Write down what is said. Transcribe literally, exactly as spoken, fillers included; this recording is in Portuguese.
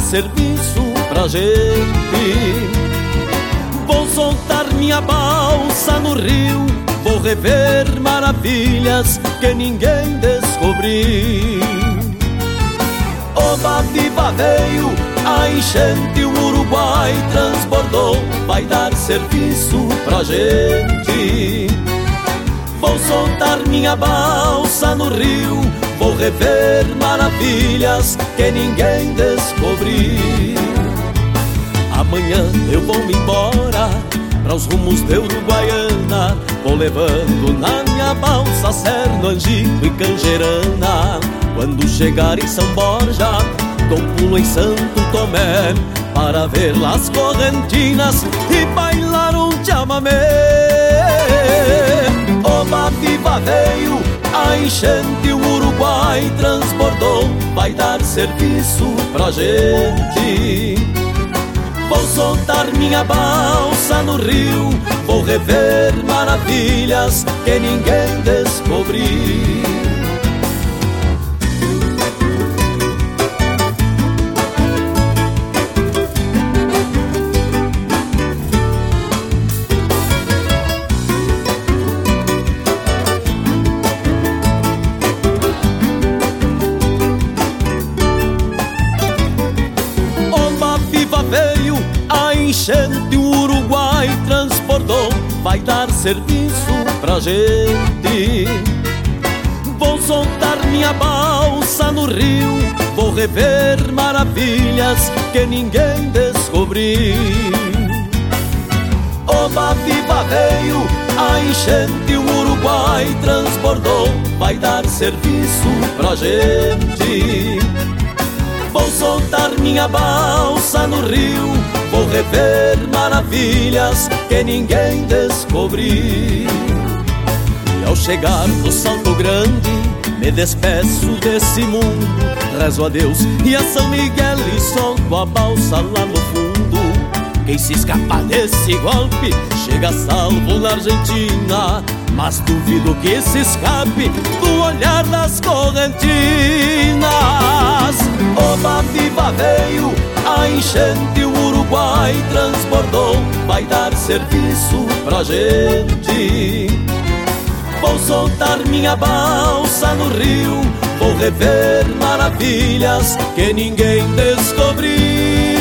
serviço pra gente. Vou soltar minha balsa no rio, vou rever maravilhas que ninguém descobriu. Oba viva veio, a enchente o Uruguai transbordou, vai dar serviço pra gente. Vou soltar minha balsa no rio, vou rever maravilhas que ninguém descobriu. Amanhã eu vou me embora para os rumos de Uruguaiana, vou levando na minha balsa Cerno, Angico e Canjerana. Quando chegar em São Borja, dou um pulo em Santo Tomé para ver las correntinas e bailar um chamamé. Oba viva veio, a enchente o Uruguai transbordou, vai dar serviço pra gente. Vou soltar minha balsa no rio, vou rever maravilhas que ninguém descobriu. Veio a enchente, o Uruguai transbordou, vai dar serviço pra gente. Vou soltar minha balsa no rio, vou rever maravilhas que ninguém descobriu. Oba viva veio, a enchente, o Uruguai transbordou, vai dar serviço pra gente. Vou soltar minha balsa no rio, vou rever maravilhas que ninguém descobriu. E ao chegar no Salto Grande, me despeço desse mundo, rezo a Deus e a São Miguel e solto a balsa lá no fundo. Quem se escapar desse golpe chega salvo na Argentina, mas duvido que se escape do olhar das correntinas. Oba viva veio, a enchente o Uruguai transbordou, vai dar serviço pra gente. Vou soltar minha balsa no rio, vou rever maravilhas que ninguém descobriu.